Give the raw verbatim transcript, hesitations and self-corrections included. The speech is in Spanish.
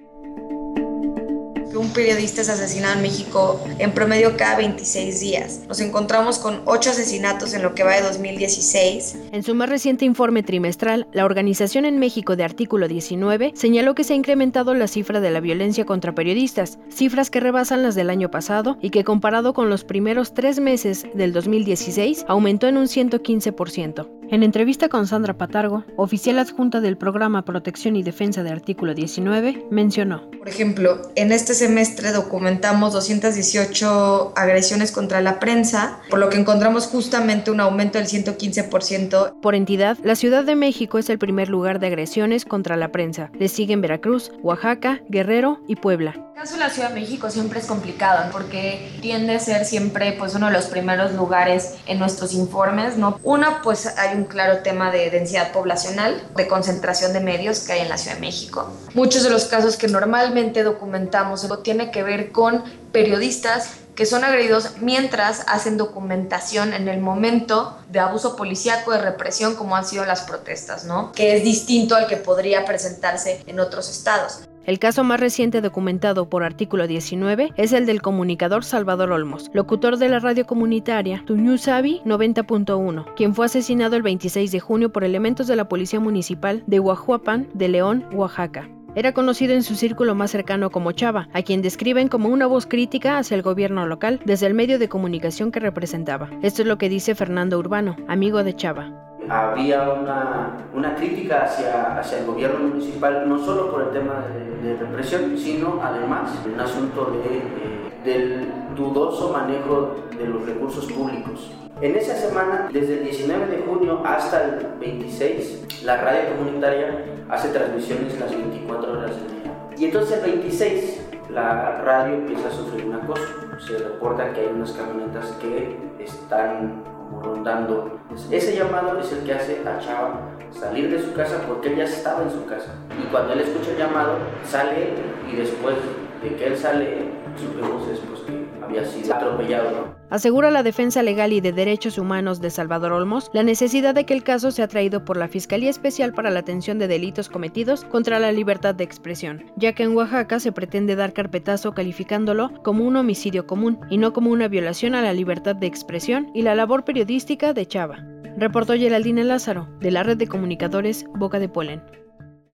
Un periodista es asesinado en México en promedio cada veintiséis días. Nos encontramos con ocho asesinatos en lo que va de dos mil dieciséis. En su más reciente informe trimestral, la Organización en México de Artículo diecinueve señaló que se ha incrementado la cifra de la violencia contra periodistas, cifras que rebasan las del año pasado y que comparado con los primeros tres meses del dos mil dieciséis aumentó en un ciento quince por ciento. En entrevista con Sandra Patargo, oficial adjunta del Programa Protección y Defensa de Artículo diecinueve, mencionó: Por ejemplo, en este semestre documentamos doscientas dieciocho agresiones contra la prensa, por lo que encontramos justamente un aumento del ciento quince por ciento. Por entidad, la Ciudad de México es el primer lugar de agresiones contra la prensa. Le siguen Veracruz, Oaxaca, Guerrero y Puebla. El caso de la Ciudad de México siempre es complicado porque tiende a ser siempre pues, uno de los primeros lugares en nuestros informes, ¿no? Una, pues hay un claro tema de densidad poblacional, de concentración de medios que hay en la Ciudad de México. Muchos de los casos que normalmente documentamos tiene que ver con periodistas que son agredidos mientras hacen documentación en el momento de abuso policíaco, de represión, como han sido las protestas, ¿no? Que es distinto al que podría presentarse en otros estados. El caso más reciente documentado por Artículo diecinueve es el del comunicador Salvador Olmos, locutor de la radio comunitaria Tuñusavi noventa punto uno, quien fue asesinado el veintiséis de junio por elementos de la Policía Municipal de Huajuapan de León, Oaxaca. Era conocido en su círculo más cercano como Chava, a quien describen como una voz crítica hacia el gobierno local desde el medio de comunicación que representaba. Esto es lo que dice Fernando Urbano, amigo de Chava. Había una, una crítica hacia, hacia el gobierno municipal, no solo por el tema de, de represión, sino además un asunto de, de, del dudoso manejo de los recursos públicos. En esa semana, desde el diecinueve de junio hasta el veintiséis, la radio comunitaria hace transmisiones las veinticuatro horas del día. Y entonces el veintiséis, la radio empieza a sufrir un acoso. Se reporta que hay unas camionetas que están rondando. Ese llamado es el que hace a Chava salir de su casa porque él ya estaba en su casa. Y cuando él escucha el llamado, sale y después de que él sale, supimos después que había sido atropellado, ¿no? Asegura la defensa legal y de derechos humanos de Salvador Olmos la necesidad de que el caso sea traído por la Fiscalía Especial para la Atención de Delitos Cometidos contra la Libertad de Expresión, ya que en Oaxaca se pretende dar carpetazo calificándolo como un homicidio común y no como una violación a la libertad de expresión y la labor periodística de Chava. Reportó Geraldine Lázaro, de la Red de Comunicadores Boca de Polen.